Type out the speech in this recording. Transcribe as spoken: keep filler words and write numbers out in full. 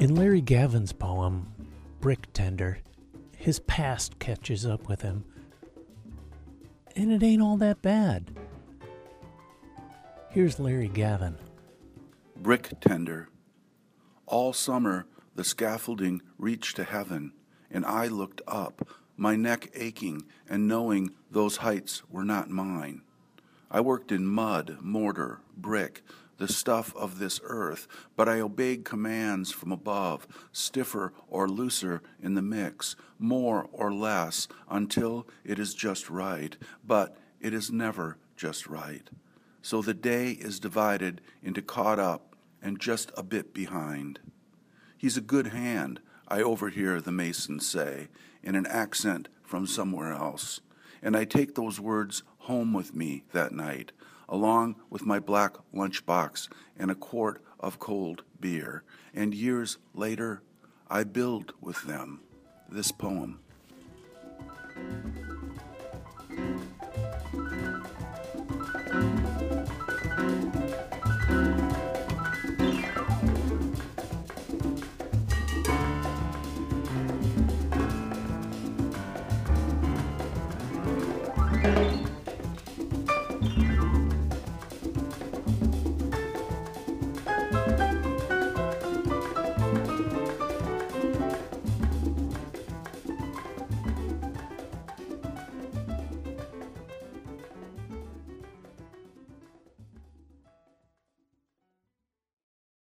In Larry Gavin's poem, Brick Tender, his past catches up with him. And it ain't all that bad. Here's Larry Gavin. Brick tender. All summer the scaffolding reached to heaven, and I looked up, my neck aching and knowing those heights were not mine. I worked in mud, mortar, brick, the stuff of this earth, but I obeyed commands from above, stiffer or looser in the mix, more or less, until it is just right, but it is never just right. So the day is divided into caught up and just a bit behind. He's a good hand, I overhear the mason say, in an accent from somewhere else, and I take those words home with me that night, along with my black lunchbox and a quart of cold beer, and years later, I build with them this poem.